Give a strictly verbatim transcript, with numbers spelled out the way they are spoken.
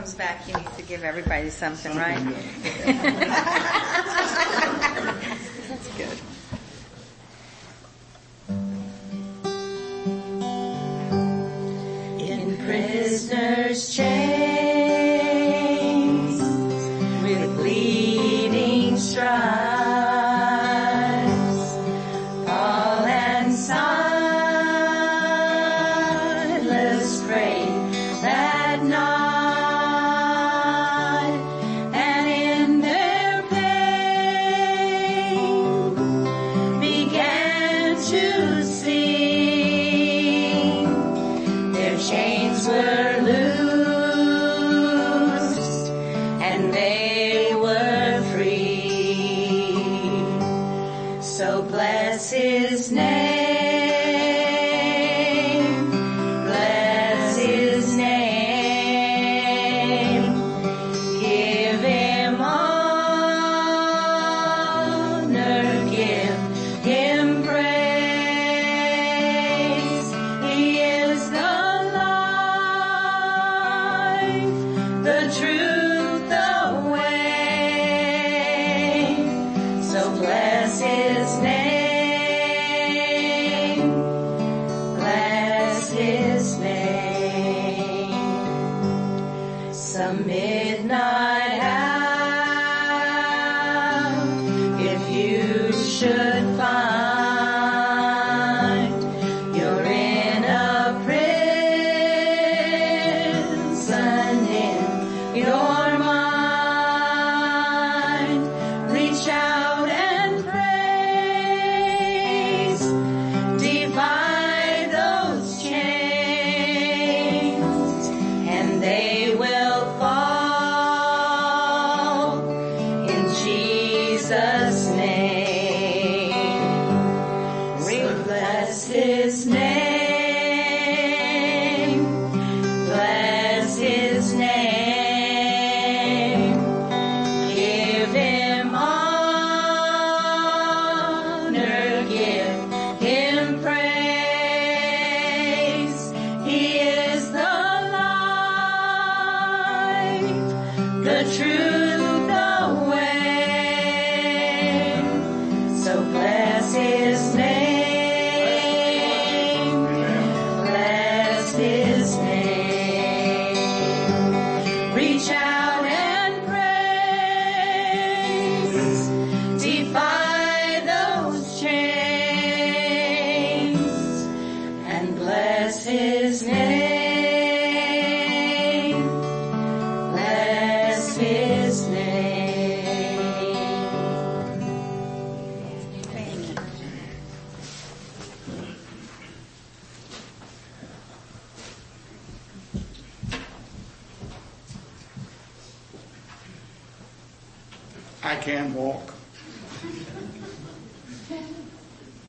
comes back, he needs to give everybody something, right? That's good. In prisoner's chains, with bleeding stripes, Paul and Silas prayed that night, and in their pain began to sing. Their chains were loosed, and they were free. So bless his name, bless his name. Give him honor, give him praise. He is the life, the truth, the way. So bless his name, bless his name. Some midnight hour, if you should find you're in a prison in your mind, reach out and praise, divide those chains, and they will fall in Jesus' name. So bless his name, bless his name. Give him honor, give him praise. He is the life, the truth, the way. So bless his name, bless his name. Reach out and praise, defy those chains, and bless his name, bless his name. Thank you. I can walk.